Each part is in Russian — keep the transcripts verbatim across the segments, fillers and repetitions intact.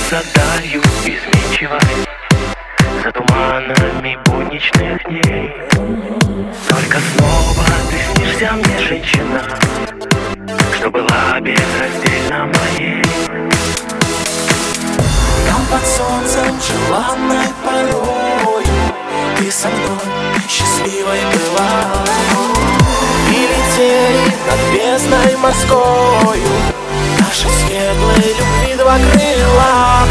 за далью изменчивой, за туманами будничных дней. Только снова ты снишься мне, женщина, что была безраздельно моей. Там под солнцем желанной порою ты со мной счастливой была, и летели над бездной морскою наши светлые любви два крыла.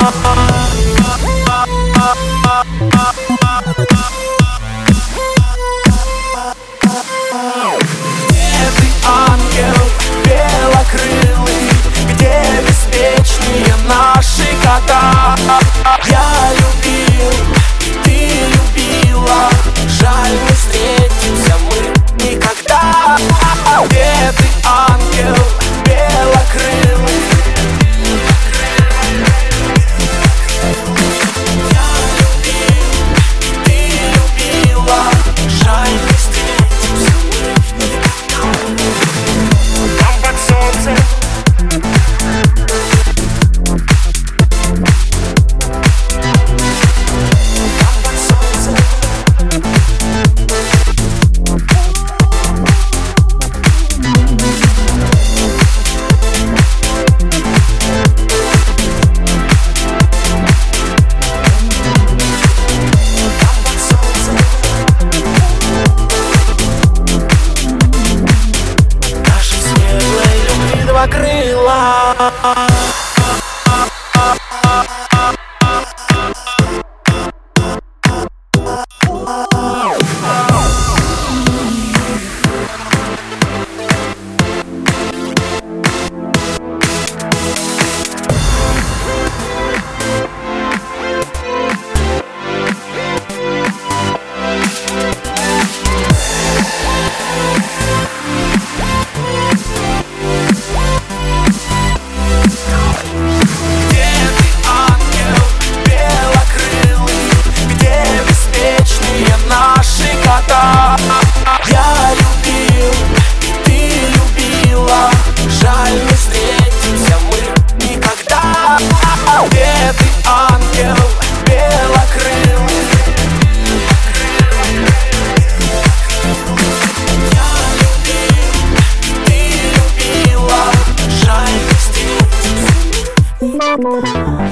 Где ты, ангел белокрылый, где беспечные наши года? Я любил, и ты любила, жаль, не встретимся мы никогда. Где ты, ангел белокрылый? Я любил, и ты любила, жаль, не встретимся мы никогда. Там под солнцем крыла. Я любил, и ты любила, жаль, не встретимся мы никогда. Где ты, ангел белокрылый? Я любил, и ты любила, жаль, не встретимся мы никогда.